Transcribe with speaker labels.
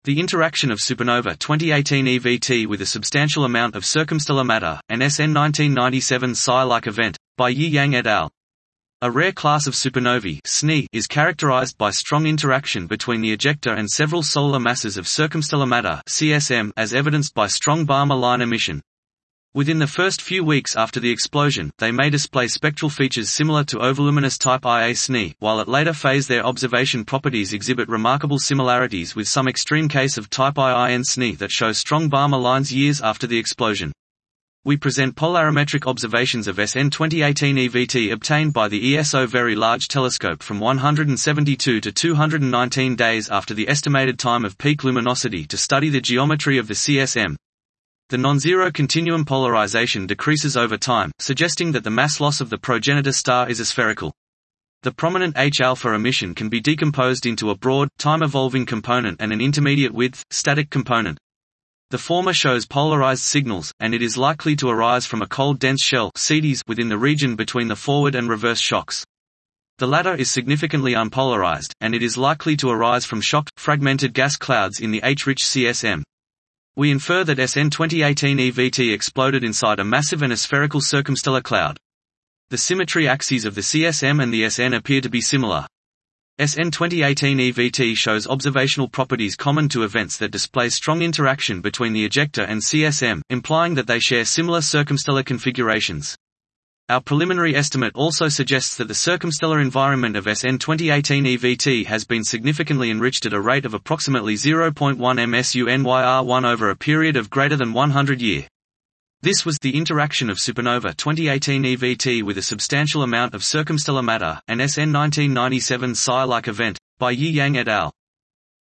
Speaker 1: The interaction of supernova 2018 EVT with a substantial amount of circumstellar matter, an SN 1997 Psi-like event, by Yi Yang et al. A rare class of supernovae (SNE) is characterized by strong interaction between the ejecta and several solar masses of circumstellar matter (CSM), as evidenced by strong Balmer line emission. Within the first few weeks after the explosion, they may display spectral features similar to overluminous type Ia SNE, while at later phase their observation properties exhibit remarkable similarities with some extreme case of type IIN SNE that show strong Balmer lines years after the explosion. We present polarimetric observations of SN 2018 EVT obtained by the ESO Very Large Telescope from 172 to 219 days after the estimated time of peak luminosity to study the geometry of the CSM. The non-zero continuum polarization decreases over time, suggesting that the mass loss of the progenitor star is aspherical. The prominent H-alpha emission can be decomposed into a broad, time-evolving component and an intermediate-width, static component. The former shows polarized signals, and it is likely to arise from a cold dense shell (CDS) within the region between the forward and reverse shocks. The latter is significantly unpolarized, and it is likely to arise from shocked, fragmented gas clouds in the H-rich CSM. We infer that SN 2018 EVT exploded inside a massive and aspherical circumstellar cloud. The symmetry axes of the CSM and the SN appear to be similar. SN 2018 EVT shows observational properties common to events that display strong interaction between the ejecta and CSM, implying that they share similar circumstellar configurations. Our preliminary estimate also suggests that the circumstellar environment of SN 2018 EVT has been significantly enriched at a rate of approximately 0.1 MSU/NYR1 over a period of greater than 100 years. This was the interaction of supernova 2018 EVT with a substantial amount of circumstellar matter, an SN 1997 Psi-like event, by Yi Yang et al.